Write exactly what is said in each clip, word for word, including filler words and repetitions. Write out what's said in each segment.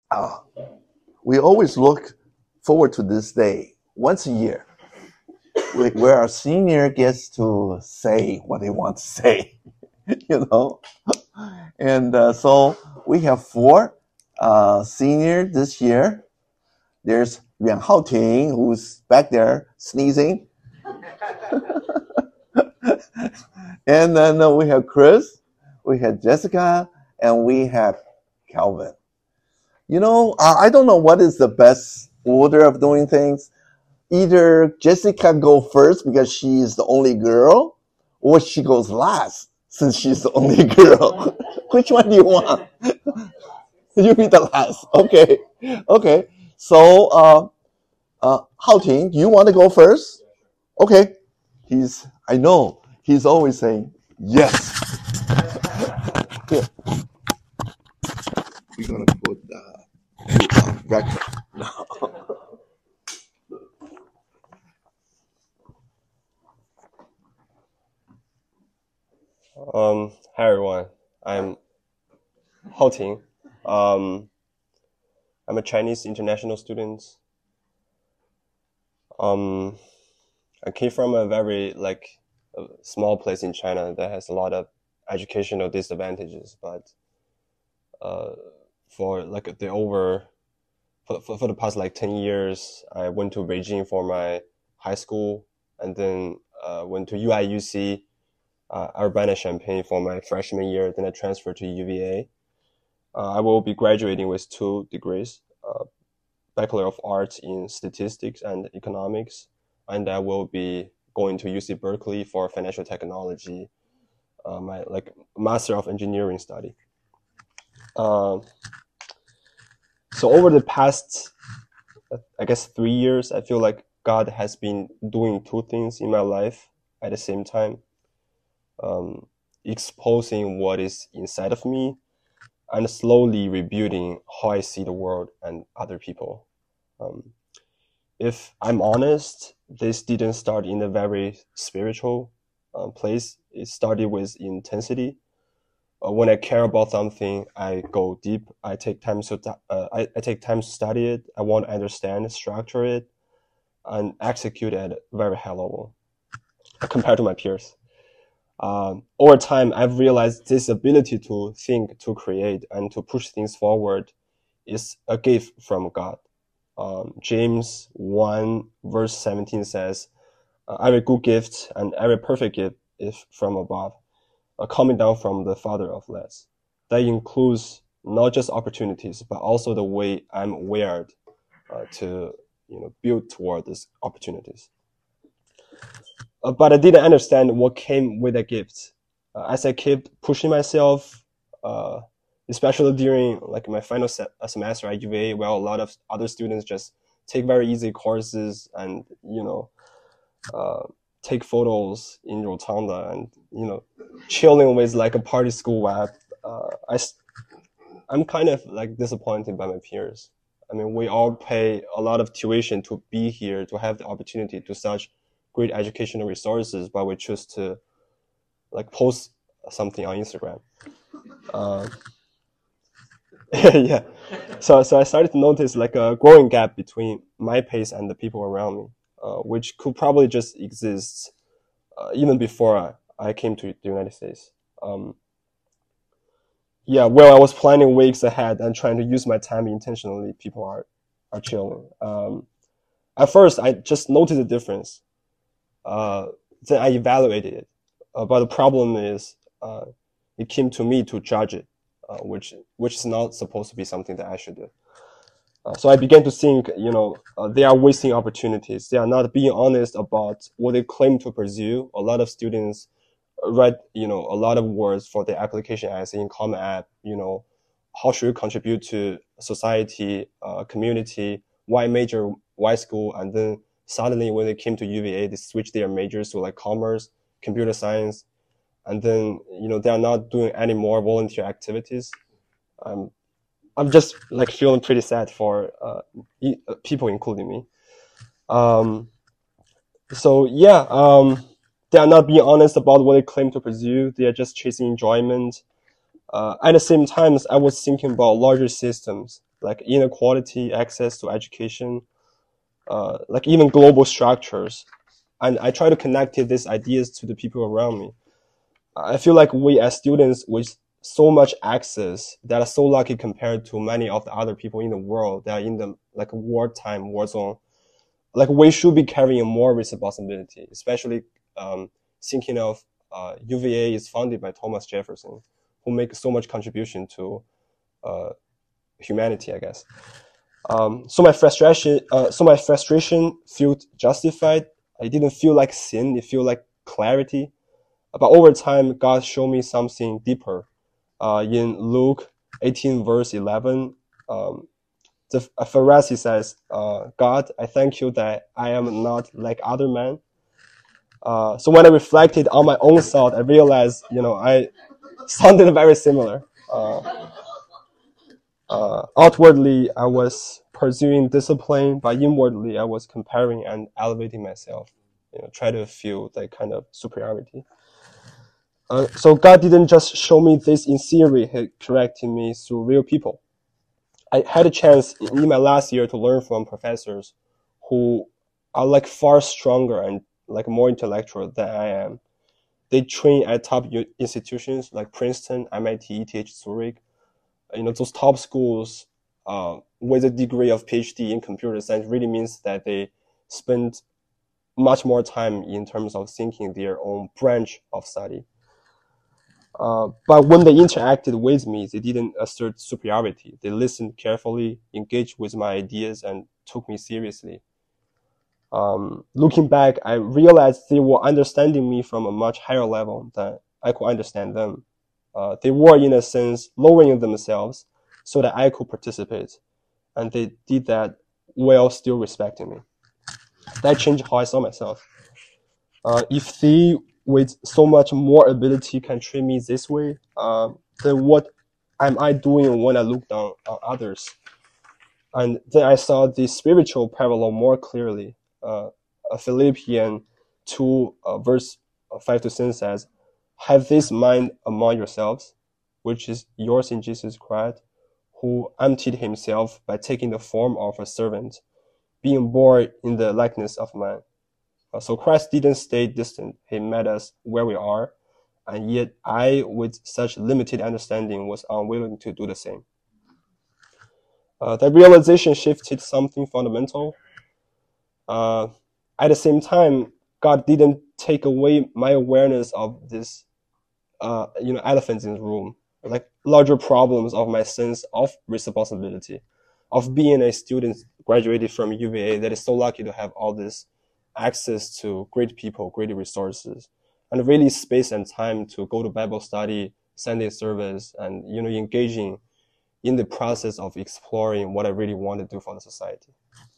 uh, we always look forward to this day once a year, where our senior gets to say what they want to say, you know. And uh, so we have four uh, senior this year. There's Yuan Haoting, who's back there sneezing. And then uh, we have Chris, we have Jessica, and we have Calvin. You know, uh, I don't know what is the best order of doing things. Either Jessica go first because she is the only girl, or she goes last since she's the only girl. Which one do you want? You be the last. Okay. Okay. So, uh, uh, Haoting, you want to go first? Okay. He's, I know, he's always saying, yes. Here. We're going to put the uh, record now. Um, hi everyone, I'm Haoting. Um, I'm a Chinese international student. Um, I came from a very like a small place in China that has a lot of educational disadvantages, but uh, for like the over for, for, for the past like ten years, I went to Beijing for my high school, and then uh, went to U I U C. Uh, Urbana-Champaign for my freshman year, then I transferred to U V A. Uh, I will be graduating with two degrees, uh, Bachelor of Arts in Statistics and Economics, and I will be going to U C Berkeley for Financial Technology, uh, my like Master of Engineering study. Uh, so over the past, I guess, three years, I feel like God has been doing two things in my life at the same time. Um, exposing what is inside of me and slowly rebuilding how I see the world and other people. Um, if I'm honest, this didn't start in a very spiritual uh, place. It started with intensity. Uh, when I care about something, I go deep. I take time to uh, I, I take time to study it. I want to understand, structure it, and execute at a very high level compared to my peers. Um, over time, I've realized this ability to think, to create, and to push things forward is a gift from God. Um, James one verse seventeen says, every good gift and every perfect gift is from above, uh, coming down from the Father of lights. That includes not just opportunities, but also the way I'm wired uh, to you know, build toward these opportunities. Uh, but I didn't understand what came with the gift. Uh, as I kept pushing myself, uh, especially during like my final se- semester at U V A, where a lot of other students just take very easy courses and you know uh, take photos in Rotunda and you know chilling with like a party school vibe. Uh, I I'm kind of like disappointed by my peers. I mean, we all pay a lot of tuition to be here, to have the opportunity to such great educational resources, but we choose to like post something on Instagram. Uh, yeah. So, so I started to notice like a growing gap between my pace and the people around me, uh, which could probably just exist uh, even before I, I came to the United States. Um, yeah, well, I was planning weeks ahead and trying to use my time intentionally. People are, are chilling. Um, at first, I just noticed the difference. Uh, then I evaluated it. Uh, but the problem is, uh, it came to me to judge it, uh, which which is not supposed to be something that I should do. Uh, so I began to think, you know, uh, they are wasting opportunities. They are not being honest about what they claim to pursue. A lot of students write, you know, a lot of words for their application essay in Common App. You know, how should you contribute to society, uh, community? Why major? Why school? And then suddenly when they came to U V A, they switched their majors to like commerce, computer science, and then you know they are not doing any more volunteer activities. Um, I'm just like feeling pretty sad for uh, e- people, including me. Um, so yeah, um, they are not being honest about what they claim to pursue. They are just chasing enjoyment. Uh, at the same time, I was thinking about larger systems. like inequality, access to education, uh, like even global structures. And I try to connect these ideas to the people around me. I feel like we as students with so much access that are so lucky compared to many of the other people in the world that are in the like wartime war zone. Like we should be carrying more responsibility, especially um, thinking of uh, U V A is founded by Thomas Jefferson, who makes so much contribution to uh, humanity, I guess. Um, so my frustration, uh, so my frustration felt justified. It didn't feel like sin; it felt like clarity. But over time, God showed me something deeper. Uh, in Luke eighteen, verse eleven, um, the Pharisee says, uh, God, I thank you that I am not like other men. Uh, so when I reflected on my own thought, I realized, you know, I sounded very similar. Uh, uh, outwardly, I was pursuing discipline, but inwardly, I was comparing and elevating myself, you know, try to feel that kind of superiority. Uh, so God didn't just show me this in theory, He corrected me through real people. I had a chance in my last year to learn from professors who are like far stronger and like more intellectual than I am. They train at top institutions like Princeton, M I T, E T H, Zurich. You know, those top schools uh, with a degree of PhD in computer science really means that they spend much more time in terms of thinking their own branch of study. Uh, but when they interacted with me, they didn't assert superiority. They listened carefully, engaged with my ideas, and took me seriously. Um, looking back, I realized they were understanding me from a much higher level than I could understand them. Uh, they were, in a sense, lowering themselves so that I could participate. And they did that while still respecting me. That changed how I saw myself. Uh, if they, with so much more ability, can treat me this way, uh, then what am I doing when I look down on others? And then I saw the spiritual parallel more clearly. Uh, Philippians two, uh, verse five to seven says, have this mind among yourselves, which is yours in Jesus Christ, who emptied himself by taking the form of a servant, being born in the likeness of man. Uh, so Christ didn't stay distant. He met us where we are, and yet I, with such limited understanding, was unwilling to do the same. Uh, that realization shifted something fundamental. Uh, at the same time, God didn't take away my awareness of this, uh, you know, elephants in the room, like larger problems of my sense of responsibility, of being a student graduated from U V A that is so lucky to have all this access to great people, great resources, and really space and time to go to Bible study, Sunday service, and, you know, engaging in the process of exploring what I really want to do for the society.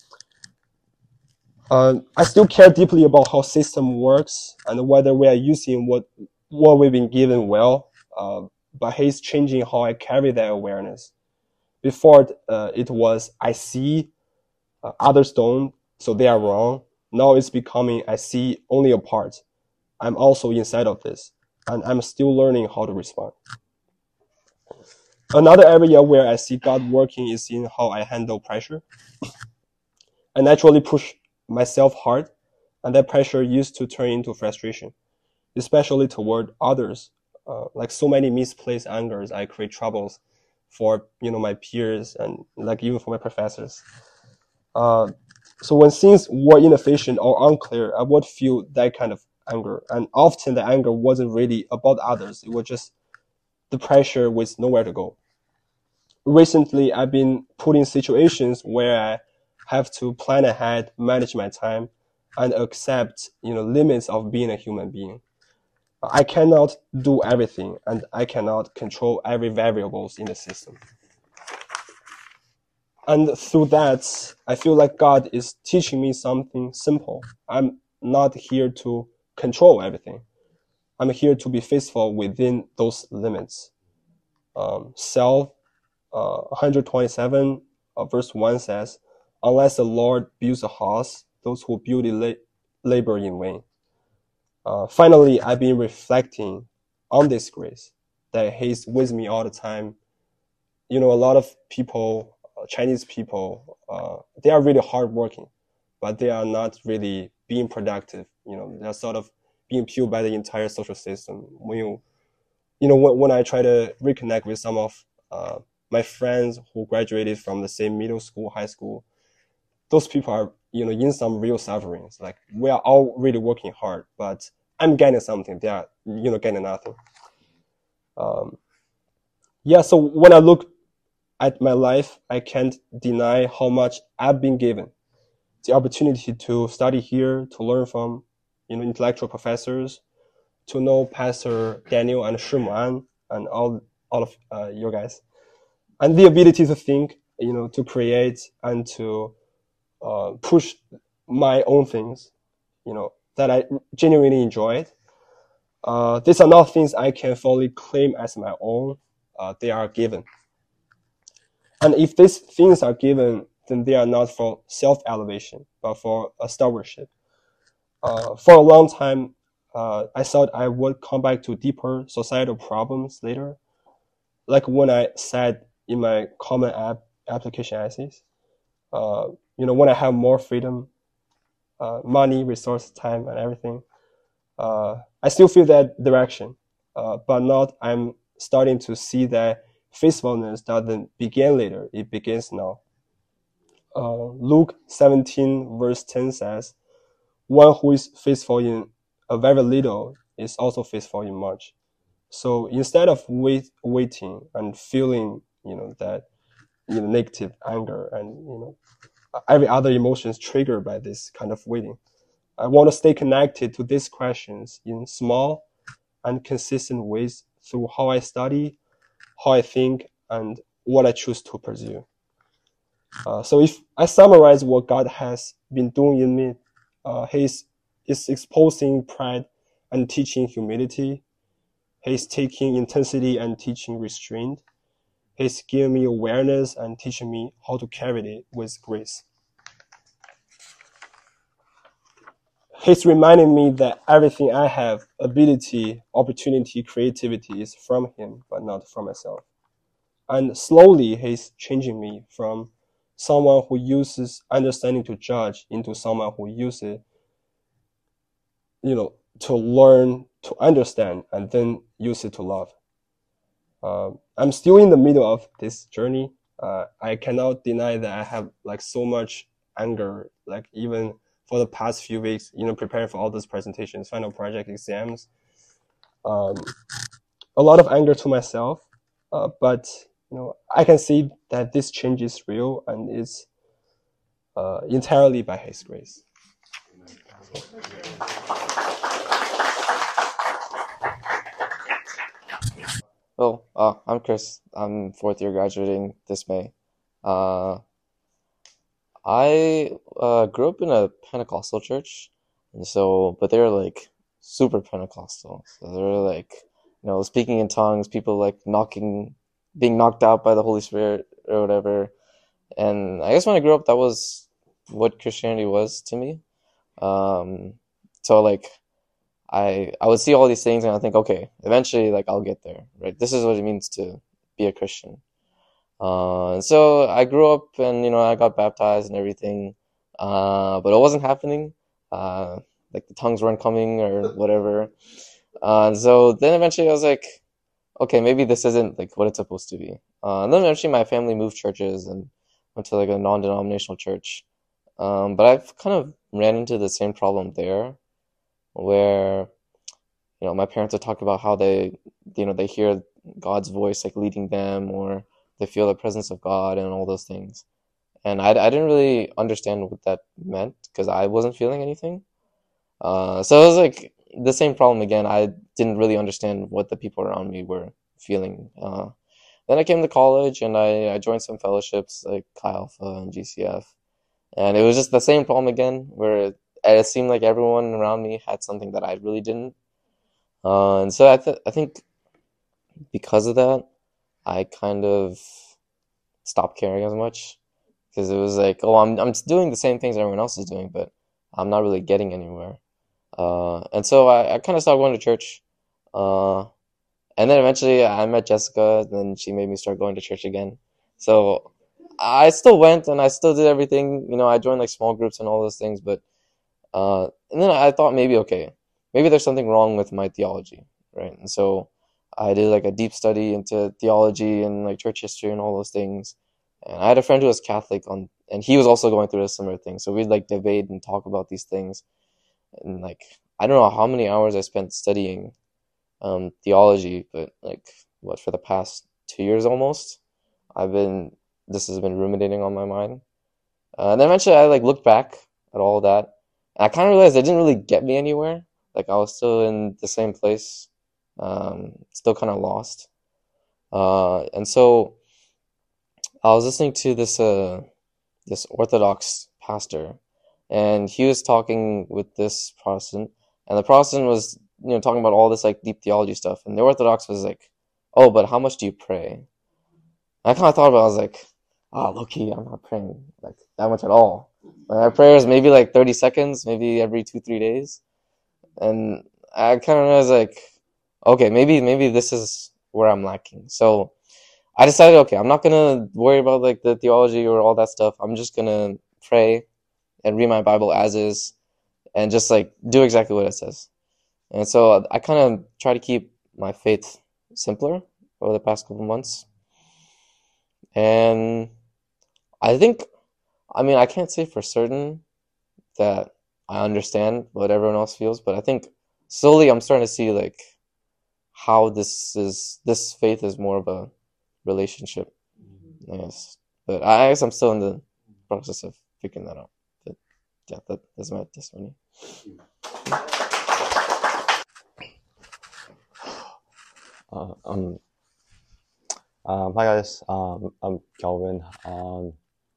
Uh, I still care deeply about how system works and whether we are using what what we've been given well, uh, but he's changing how I carry that awareness. Before uh, it was I see, uh, others don't, so they are wrong. Now it's becoming I see only a part. I'm also inside of this, and I'm still learning how to respond. Another area where I see God working is in how I handle pressure. I naturally push myself hard, and that pressure used to turn into frustration, especially toward others. Uh, like so many misplaced angers, I create troubles for, you know, my peers and like even for my professors. Uh, so when things were inefficient or unclear, I would feel that kind of anger, and often the anger wasn't really about others. It was just the pressure with nowhere to go. Recently, I've been put in situations where I have to plan ahead, manage my time, and accept, you know, limits of being a human being. I cannot do everything, and I cannot control every variables in the system. And through that, I feel like God is teaching me something simple. I'm not here to control everything. I'm here to be faithful within those limits. Um, Psalm uh, one twenty-seven, uh, verse one says, unless the Lord builds a house, those who build it la- labor in vain. Uh, finally, I've been reflecting on this grace, that He's with me all the time. You know, a lot of people Chinese people, uh, they are really hardworking, but they are not really being productive. You know, they're sort of being killed by the entire social system. When you, you know, when, when I try to reconnect with some of uh, my friends who graduated from the same middle school, high school, those people are, you know, in some real sufferings. Like, we are all really working hard, but I'm getting something. They are, you know, getting nothing. Um, yeah. So when I look at my life, I can't deny how much I've been given. The opportunity to study here, to learn from, you know, intellectual professors, to know Pastor Daniel and Shimu An and all all of uh, you guys, and the ability to think, you know, to create and to uh, push my own things, you know, that I genuinely enjoyed. Uh, these are not things I can fully claim as my own. Uh, they are given. And if these things are given, then they are not for self-elevation, but for a stewardship. Uh, for a long time, uh, I thought I would come back to deeper societal problems later, like when I said in my common app application essays. Uh, you know, when I have more freedom, uh, money, resource, time, and everything, uh, I still feel that direction, uh, but not. I'm starting to see that faithfulness doesn't begin later; it begins now. Uh, Luke seventeen verse ten says, "One who is faithful in a very little is also faithful in much." So instead of wait, waiting and feeling, you know, that, you know, negative anger and, you know, every other emotions triggered by this kind of waiting, I want to stay connected to these questions in small and consistent ways through how I study, how I think, and what I choose to pursue. Uh, so if I summarize what God has been doing in me, uh, He's is exposing pride and teaching humility. He's taking intensity and teaching restraint. He's giving me awareness and teaching me how to carry it with grace. He's reminding me that everything I have, ability, opportunity, creativity, is from Him, but not from myself. And slowly, He's changing me from someone who uses understanding to judge into someone who uses, you know, to learn, to understand, and then use it to love. Uh, I'm still in the middle of this journey. Uh, I cannot deny that I have like so much anger, like even for the past few weeks, you know, preparing for all those presentations, final project exams. Um, a lot of anger to myself, uh, but you know, I can see that this change is real and it's uh, entirely by His grace. Oh, uh, I'm Chris. I'm fourth year graduating this May. Uh, I uh, grew up in a Pentecostal church, and so, but they were like super Pentecostal. So they were like, you know, speaking in tongues, people like knocking, being knocked out by the Holy Spirit or whatever. And I guess when I grew up, that was what Christianity was to me. Um, so like, I I would see all these things and I think, okay, eventually, like, I'll get there, right? This is what it means to be a Christian. Uh, and so I grew up and, you know, I got baptized and everything, uh, but it wasn't happening. Uh, like the tongues weren't coming or whatever. Uh, and so then eventually I was like, okay, maybe this isn't like what it's supposed to be. Uh, and then eventually my family moved churches and went to like a non-denominational church. Um, but I've kind of ran into the same problem there, where, you know, my parents would talk about how they, you know, they hear God's voice like leading them, or they feel the presence of God and all those things. And I, I didn't really understand what that meant because I wasn't feeling anything. Uh, so it was like the same problem again. I didn't really understand what the people around me were feeling. Uh, then I came to college and I, I joined some fellowships like Chi Alpha and G C F. And it was just the same problem again, where it, it seemed like everyone around me had something that I really didn't. Uh, and so I, th- I think because of that, I kind of stopped caring as much, because it was like, oh, I'm I'm doing the same things everyone else is doing, but I'm not really getting anywhere. Uh, and so I, I kind of stopped going to church. Uh, and then eventually I met Jessica, and then she made me start going to church again. So I still went and I still did everything. You know, I joined like small groups and all those things, but uh, and then I thought maybe okay, maybe there's something wrong with my theology, right? And so I did like a deep study into theology and like church history and all those things. And I had a friend who was Catholic on, and he was also going through a similar thing. So we'd like debate and talk about these things. And like I don't know how many hours I spent studying um, theology, but like what for the past two years almost, I've been this has been ruminating on my mind. Uh, and then eventually I like looked back at all that, and I kind of realized it didn't really get me anywhere. Like I was still in the same place, um, still kind of lost. Uh, and so I was listening to this uh, this Orthodox pastor, and he was talking with this Protestant, and the Protestant was you know talking about all this like deep theology stuff, and the Orthodox was like, "Oh, but how much do you pray?" I kind of thought about it, I was like, ah, oh, low key, I'm not praying like that much at all. Like, my prayers maybe like thirty seconds, maybe every two, three days. And I kind of was like, okay, maybe, maybe this is where I'm lacking. So I decided, okay, I'm not going to worry about like the theology or all that stuff. I'm just going to pray and read my Bible as is and just like do exactly what it says. And so I kind of try to keep my faith simpler over the past couple months. And I think, I mean, I can't say for certain that I understand what everyone else feels, but I think slowly I'm starting to see like how this is, this faith is more of a relationship. Yes. But I guess I'm still in the process of figuring that out. But yeah, that, that's my testimony. Uh, um, um, hi guys, um, I'm Calvin. Um,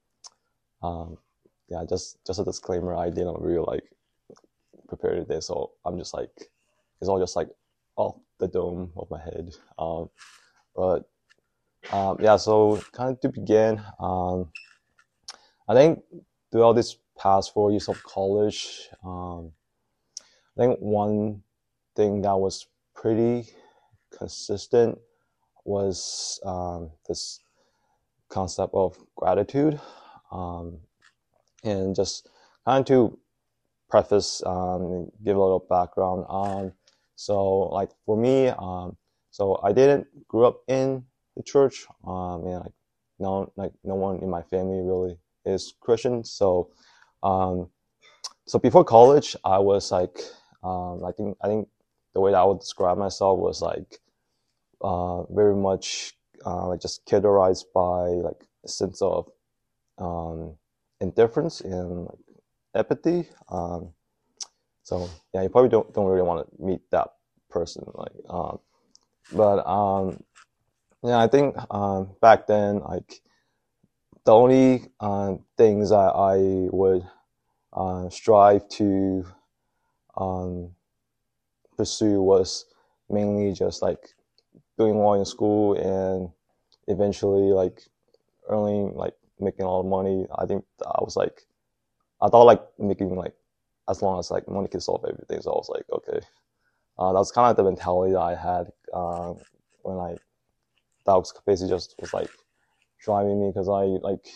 um, yeah, just just a disclaimer. I didn't really like prepare today, so I'm just like it's all just like off the dome of my head. Um, but um, yeah, so kind of to begin, um, I think throughout this past four years of college, um, I think one thing that was pretty consistent was um, this concept of gratitude. Um, and just kind of to preface, um, give a little background on. So like for me, um, so I didn't grow up in the church. Um, and like no, like no one in my family really is Christian. So, um, so before college, I was like, um, I think I think the way that I would describe myself was like uh, very much uh, like just characterized by like a sense of um, indifference and like apathy. Um, so yeah, you probably don't don't really want to meet that person. Like, um, but um, yeah, I think um, back then, like the only uh, things that I would uh, strive to um, pursue was mainly just like doing well in school and eventually like earning like making a lot of money. I think I was like, I thought like making like as long as like money can solve everything. So I was like, okay, uh, that's kind of the mentality that I had uh, when I that was basically just was like driving me because I like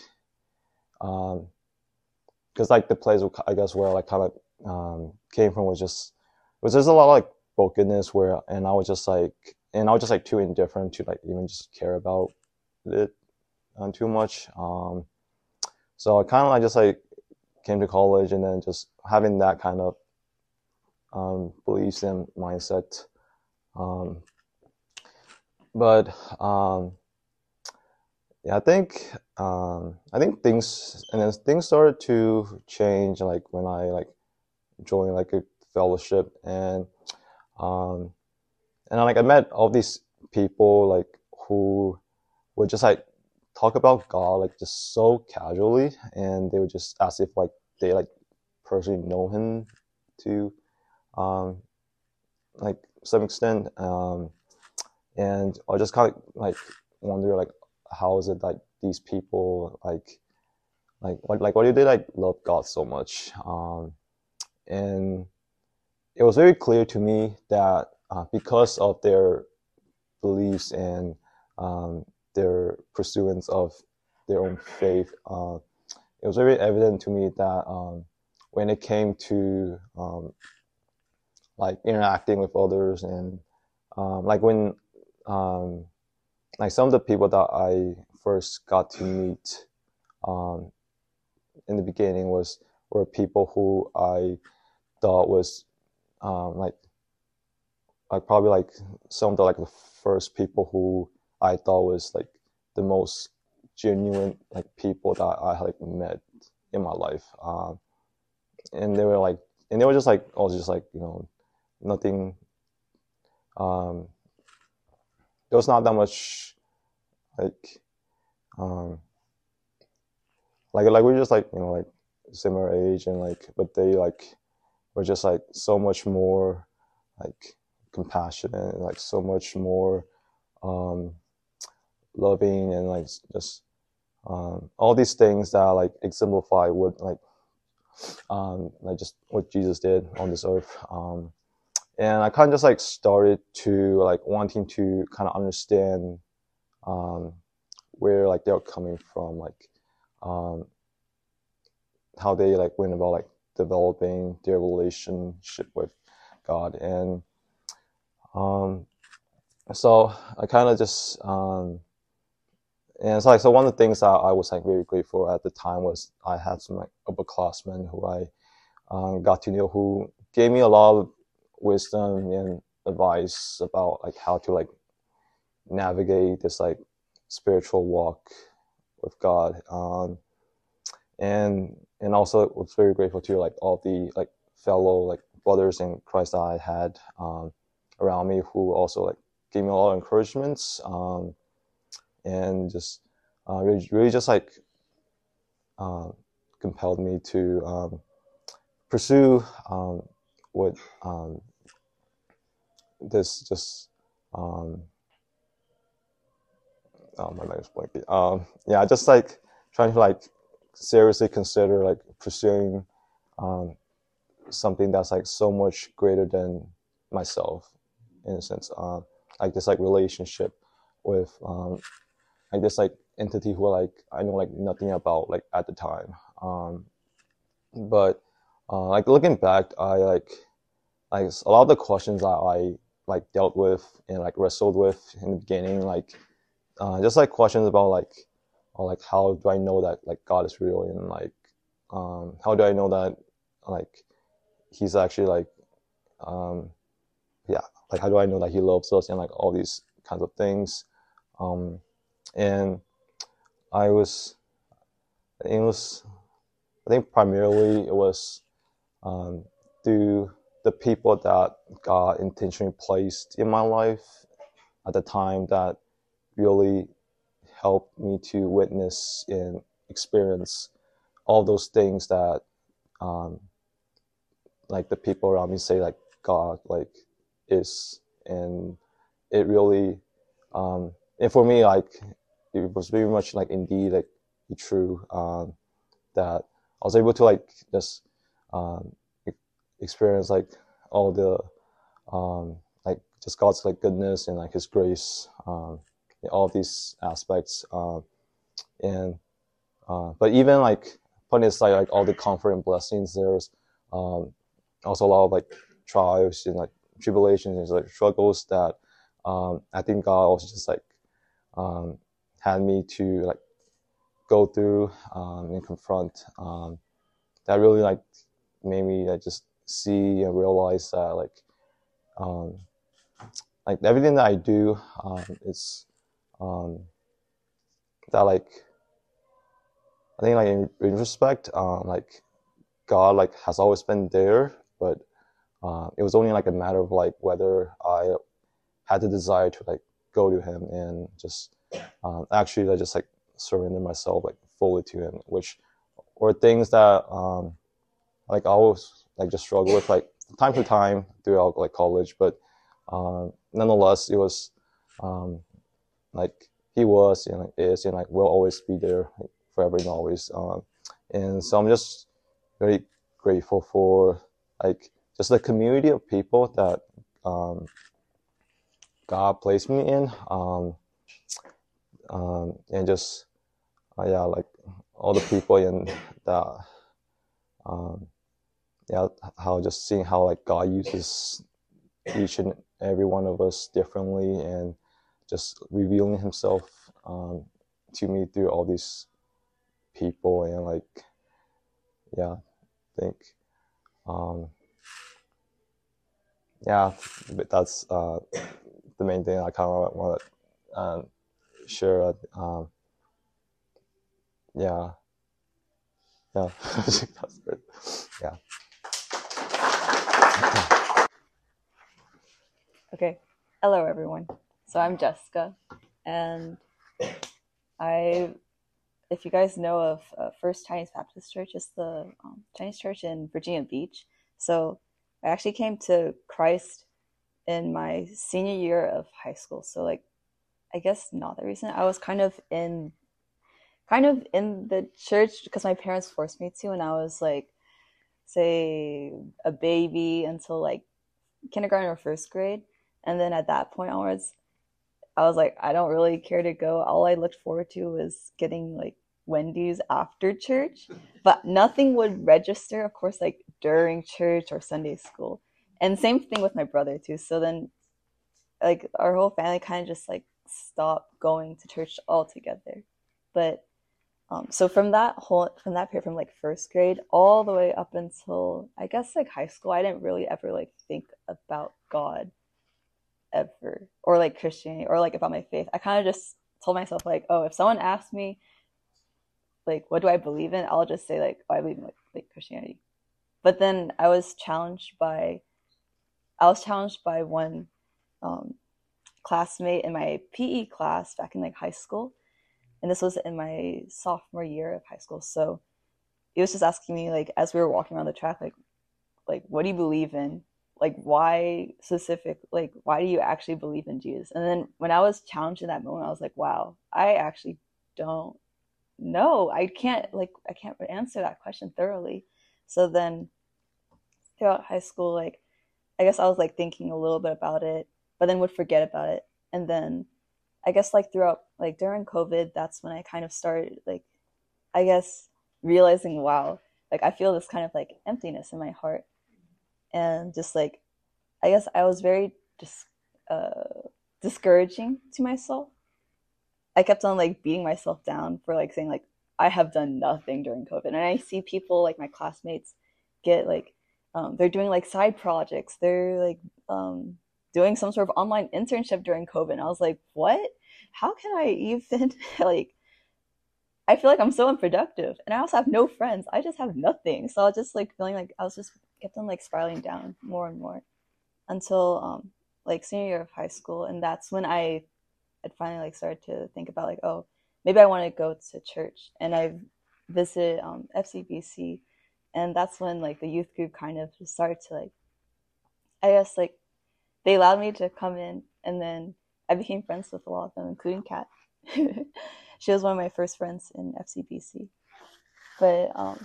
um because like the place I guess where I like kind of um, came from was just was there's a lot of like brokenness where and I was just like and I was just like too indifferent to like even just care about it uh, too much. Um, so I kind of like just like came to college and then just having that kind of um, beliefs and mindset. Um, but um, yeah, I think um, I think things and then things started to change like when I like joined like a fellowship and um, and like I met all these people like who would just like talk about God like just so casually, and they would just ask if like they like personally know him to um like some extent, um and I just kind of like wonder like how is it like these people like like like, like why do they like love God so much, um and it was very clear to me that uh, because of their beliefs and um their pursuance of their own faith. Uh, it was very evident to me that um, when it came to um, like interacting with others, and um, like when um, like some of the people that I first got to meet um, in the beginning was were people who I thought was um, like like probably like some of the like the first people who I thought was like the most genuine like people that I had like met in my life, um, and they were like and they were just like also just like you know nothing. Um, there was not that much like um, like like we were just like you know like similar age, and like but they like were just like so much more like compassionate, like so much more um, loving, and like just um, all these things that like exemplify what like um, like just what Jesus did on this earth. Um, and I kind of just like started to like wanting to kind of understand um, where like they're coming from, like um, how they like went about like developing their relationship with God. And um, so I kind of just um, and it's like so one of the things that I was like very grateful at the time was I had some like upperclassmen who I um, got to know, who gave me a lot of wisdom and advice about like how to like navigate this like spiritual walk with God, um, and and also was very grateful to like all the like fellow like brothers in Christ that I had um, around me, who also like gave me a lot of encouragements, um, and just uh, really, really just like uh, compelled me to um, pursue um, what um, this just um, oh my mind's blanking. Um, yeah, just like trying to like seriously consider like pursuing um, something that's like so much greater than myself, in a sense. Um, like this like relationship with um, like this like entity who like I know like nothing about like at the time. Um, but uh, like looking back, I like like a lot of the questions that I like dealt with and like wrestled with in the beginning, like uh, just like questions about like, or like how do I know that like God is real, and like um, how do I know that like He's actually like um, yeah, like how do I know that He loves us, and like all these kinds of things. Um, and I was, it was, I think primarily it was um, through the people that God intentionally placed in my life at the time that really helped me to witness and experience all those things that um, like the people around me say like God like is. And it really um, and for me like it was very much like indeed like true, um, that I was able to like just um, experience like all the um, like just God's like goodness and like His grace, um, all of these aspects, um, and uh, but even like putting aside like all the comfort and blessings, there's um, also a lot of like trials and like tribulations and like struggles that um, I think God also just like um, had me to like go through um, and confront. Um, that really like made me like just see and realize that like um, like everything that I do um, is um, that like I think like in, in respect um, like God like has always been there, but uh, it was only like a matter of like whether I had the desire to like go to Him and just um, actually like just like surrender myself like fully to Him, which were things that um, like I always like just struggle with like time to time throughout like college, but um, nonetheless it was um, like He was and like is and like will always be there like, forever and always. Um, and so I'm just very grateful for like just the community of people that um, God placed me in, um, um, and just uh, yeah, like all the people in that, um, yeah, how just seeing how like God uses each and every one of us differently, and just revealing Himself um, to me through all these people, and like, yeah, I think, um, yeah, but that's uh, the main thing I kind of want to um, share. Um, yeah, yeah, that's good. Yeah. Okay. Hello, everyone. So I'm Jessica, and I, if you guys know of uh, First Chinese Baptist Church, it's the um, Chinese church in Virginia Beach. So I actually came to Christ in my senior year of high school. So like, I guess not that recent. I was kind of in, kind of in the church because my parents forced me to, and I was like, say, a baby until like kindergarten or first grade. And then at that point onwards, I was like, I don't really care to go. All I looked forward to was getting like Wendy's after church, but nothing would register, of course, like during church or Sunday school. And same thing with my brother too. So then like our whole family kind of just like stopped going to church altogether. But um, so from that whole, from that period, from like first grade all the way up until I guess like high school, I didn't really ever like think about God ever, or like Christianity, or like about my faith. I kind of just told myself like, oh, if someone asks me like what do I believe in, I'll just say like, oh, I believe in like, like Christianity. But then I was challenged by I was challenged by one um, classmate in my P E class back in like high school, and this was in my sophomore year of high school. So he was just asking me like, as we were walking around the track, like like what do you believe in, like why specific, like why do you actually believe in Jesus? And then when I was challenged in that moment, I was like, wow, I actually don't know. I can't like I can't answer that question thoroughly. So then throughout high school, like I guess I was like thinking a little bit about it, but then would forget about it. And then I guess like throughout like during COVID, that's when I kind of started like I guess realizing, wow, like I feel this kind of like emptiness in my heart. And just like I guess I was very dis- uh, discouraging to myself. I kept on like beating myself down for like saying like I have done nothing during COVID. And I see people like my classmates get like um, they're doing like side projects. They're like um, doing some sort of online internship during COVID. And I was like, what? How can I even like? I feel like I'm so unproductive, and I also have no friends. I just have nothing. So I was just like feeling like I was just kept on like spiraling down more and more until um, like senior year of high school, and that's when I had finally like started to think about like, oh, maybe I want to go to church, and I visited um, F C B C, and that's when like the youth group kind of just started to like, I guess like they allowed me to come in, and then I became friends with a lot of them, including Kat. She was one of my first friends in F C B C. But um,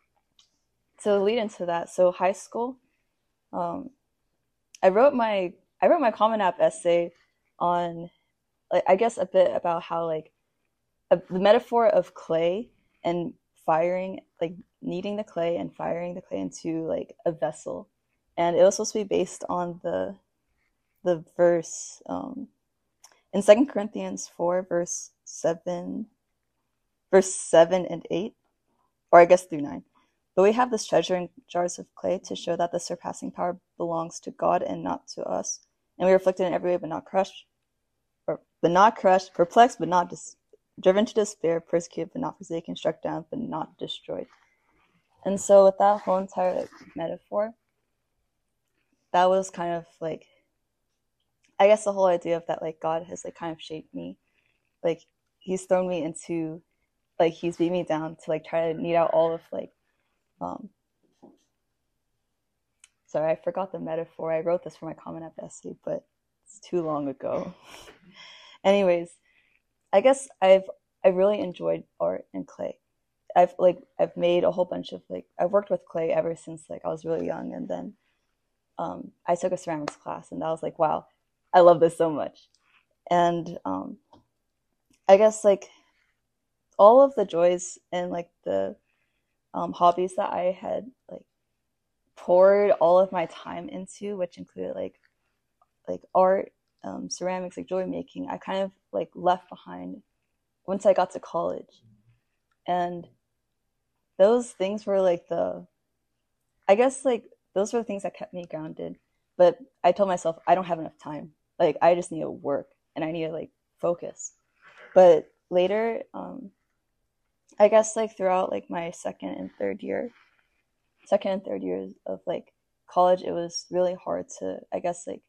to lead into that, so high school, um, I wrote my I wrote my Common App essay on, like, I guess a bit about how like a, the metaphor of clay and firing, like kneading the clay and firing the clay into like a vessel, and it was supposed to be based on the the verse um, in Second Corinthians four, verse seven, verse seven and eight, or I guess through nine. But we have this treasure in jars of clay to show that the surpassing power belongs to God and not to us. And we are afflicted in every way, but not crushed, or but not crushed, perplexed, but not dis- driven to despair, persecuted, but not forsaken, struck down, but not destroyed. And so with that whole entire like, metaphor, that was kind of like, I guess the whole idea of that, like God has like kind of shaped me. Like he's thrown me into, like he's beat me down to like try to knead out all of like, um, sorry, I forgot the metaphor. I wrote this for my Common App essay, but it's too long ago. Anyways, I guess I've I really enjoyed art and clay. I've like I've made a whole bunch of like I've worked with clay ever since like I was really young, and then um, I took a ceramics class, and I was like, wow, I love this so much. And um, I guess like all of the joys and like the um, hobbies that I had like poured all of my time into, which included like like art, um, ceramics, like jewelry making, I kind of like left behind once I got to college. And those things were like the, I guess like those were the things that kept me grounded. But I told myself I don't have enough time. Like I just need to work and I need to like focus. But later, um, I guess like throughout like my second and third year, second and third years of like college, it was really hard to, I guess like,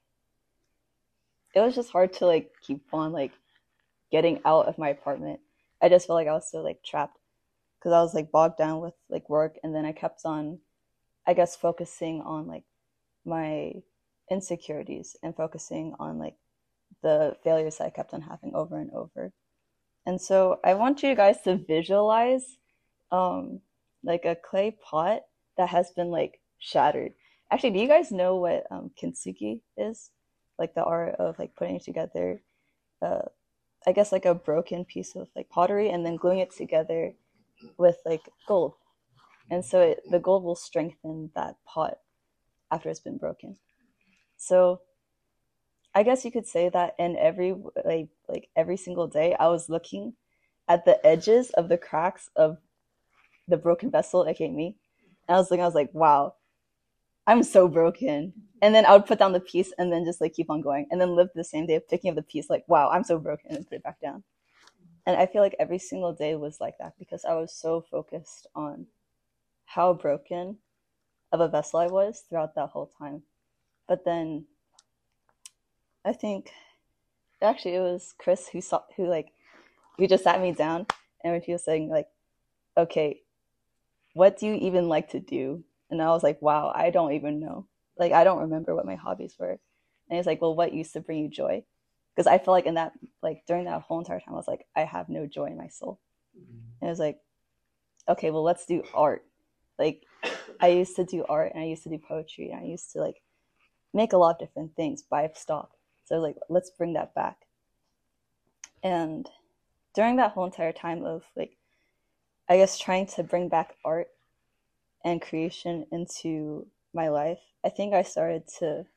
it was just hard to like keep on like getting out of my apartment. I just felt like I was so like trapped because I was like bogged down with like work, and then I kept on, I guess, focusing on like my insecurities and focusing on like the failures that I kept on having over and over. And so I want you guys to visualize um like a clay pot that has been like shattered. Actually, do you guys know what um kintsugi is? Like the art of like putting together uh I guess like a broken piece of like pottery and then gluing it together with like gold. And so it, the gold will strengthen that pot after it's been broken. So I guess you could say that in every like like every single day I was looking at the edges of the cracks of the broken vessel, aka me. And I was looking, I was like, wow, I'm so broken. And then I would put down the piece and then just like keep on going, and then live the same day of picking up the piece, like, wow, I'm so broken, and then put it back down. And I feel like every single day was like that because I was so focused on how broken of a vessel I was throughout that whole time. But then I think actually it was Chris who saw who like who just sat me down, and he was saying like, okay, what do you even like to do? And I was like, wow, I don't even know. Like, I don't remember what my hobbies were. And he's like, well, what used to bring you joy? Because I felt like in that, like during that whole entire time, I was like, I have no joy in my soul. Mm-hmm. And it was like, okay, well, let's do art. Like, I used to do art, and I used to do poetry, and I used to like make a lot of different things by stock. So I was like, let's bring that back. And during that whole entire time of like, I guess trying to bring back art and creation into my life, I think I started to,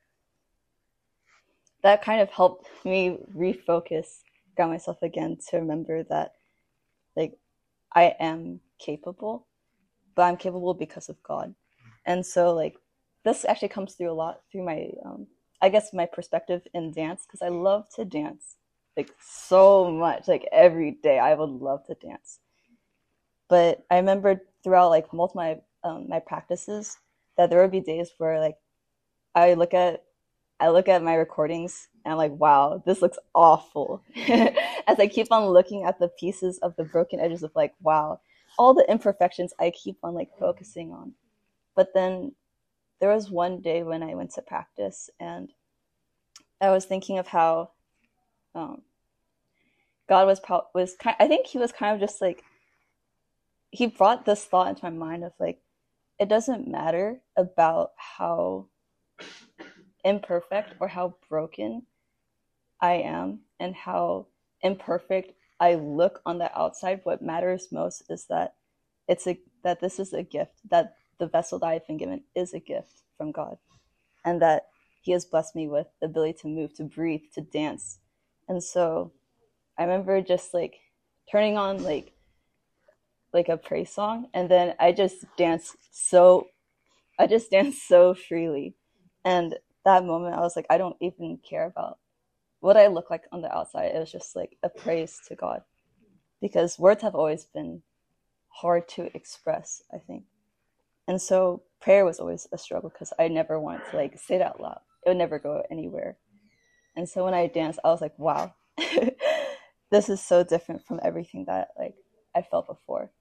that kind of helped me refocus, ground myself again to remember that like I am capable, but I'm capable because of God. And so like this actually comes through a lot through my, um, I guess my perspective in dance, because I love to dance like so much, like every day I would love to dance. But I remember throughout like multiple my um, my practices that there would be days where like I look at I look at my recordings and I'm like, wow, this looks awful. As I keep on looking at the pieces of the broken edges of like, wow, all the imperfections I keep on like focusing on. But then there was one day when I went to practice and I was thinking of how um, God was pro- was kind. I think he was kind of just like, he brought this thought into my mind of like, it doesn't matter about how imperfect or how broken I am and how imperfect I look on the outside. What matters most is that it's a that this is a gift, that the vessel that I've been given is a gift from God, and that he has blessed me with the ability to move, to breathe, to dance. And so I remember just like turning on like like a praise song, and then I just danced so I just danced so freely. And that moment I was like, I don't even care about what I look like on the outside. It was just like a praise to God, because words have always been hard to express, I think. And so prayer was always a struggle because I never wanted to like say it out loud. It would never go anywhere. And so when I danced, I was like, wow, this is so different from everything that like I felt before.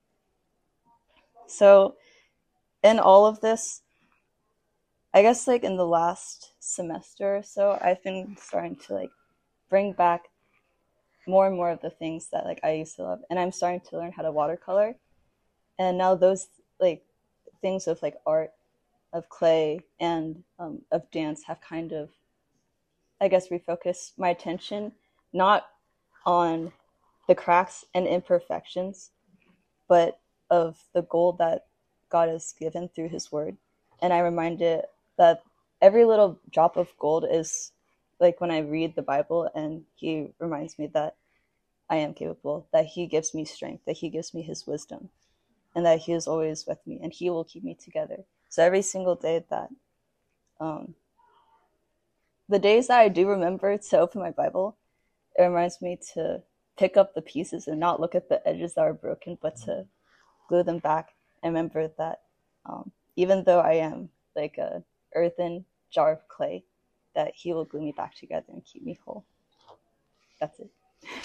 So in all of this, I guess like in the last semester or so, I've been starting to like bring back more and more of the things that like I used to love. And I'm starting to learn how to watercolor. And now those like things of like art, of clay, and um, of dance have kind of, I guess, refocused my attention not on the cracks and imperfections but of the gold that God has given through his word. And I reminded that every little drop of gold is like when I read the Bible and he reminds me that I am capable, that he gives me strength, that he gives me his wisdom, and that he is always with me and he will keep me together. So every single day that, um, the days that I do remember to open my Bible, it reminds me to pick up the pieces and not look at the edges that are broken, but to glue them back and remember that um, even though I am like a earthen jar of clay, that he will glue me back together and keep me whole. That's it.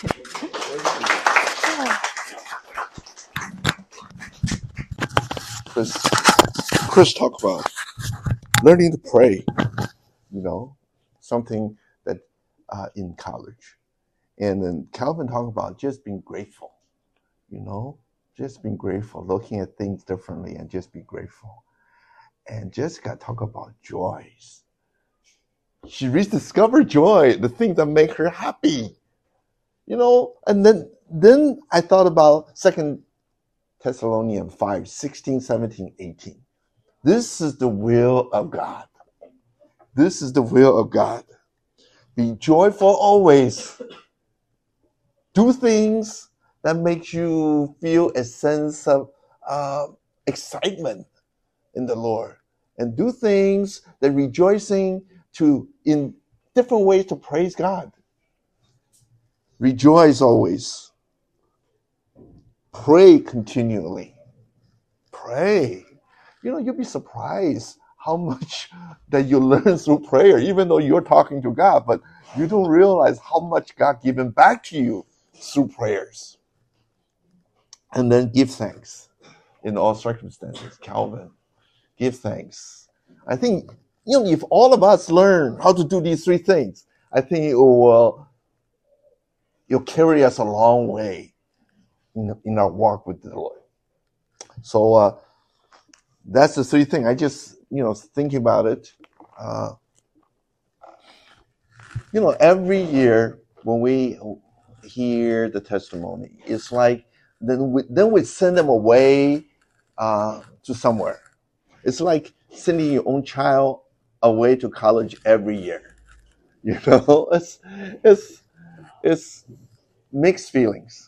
Chris, Chris talked about learning to pray, you know, something that uh, in college. And then Calvin talked about just being grateful, you know, just being grateful, looking at things differently and just be grateful. And Jessica talked about joys. She rediscovered joy, the things that make her happy, you know. And then, then I thought about Second Thessalonians five, sixteen, seventeen, eighteen. This is the will of God. This is the will of God. Be joyful always. Do things that makes you feel a sense of uh, excitement in the Lord. And do things that rejoicing to in different ways to praise God. Rejoice always. Pray continually. Pray. You know, you'll be surprised how much that you learn through prayer, even though you're talking to God, but you don't realize how much God given back to you through prayers. And then give thanks in all circumstances. Calvin, give thanks. I think, you know, if all of us learn how to do these three things, I think it will it'll carry us a long way in, in our walk with the Lord. So uh, that's the three things. I just, you know, thinking about it. Uh, you know, every year when we hear the testimony, it's like then we, then we send them away uh, to somewhere. It's like sending your own child away to college every year. You know, it's it's it's mixed feelings.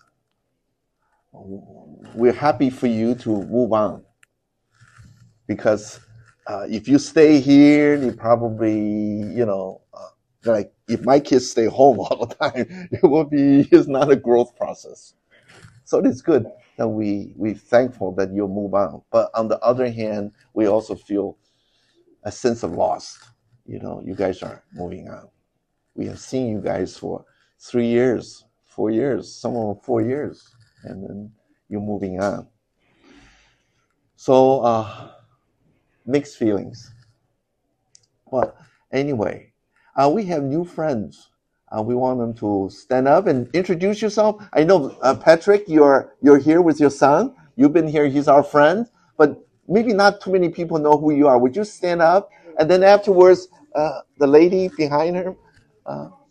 We're happy for you to move on because uh, if you stay here, you probably, you know, uh, like if my kids stay home all the time, it will be it's not a growth process. So it's good that we we're thankful that you'll move on. But on the other hand, we also feel a sense of loss. You know, you guys are moving on. We have seen you guys for three years, four years, some of them four years, and then you're moving on. So uh, mixed feelings. But anyway, uh, we have new friends. Uh, we want them to stand up and introduce yourself. I know, uh, Patrick, you're you're here with your son. You've been here. He's our friend. But maybe not too many people know who you are. Would you stand up? And then afterwards, uh, the lady behind her, uh,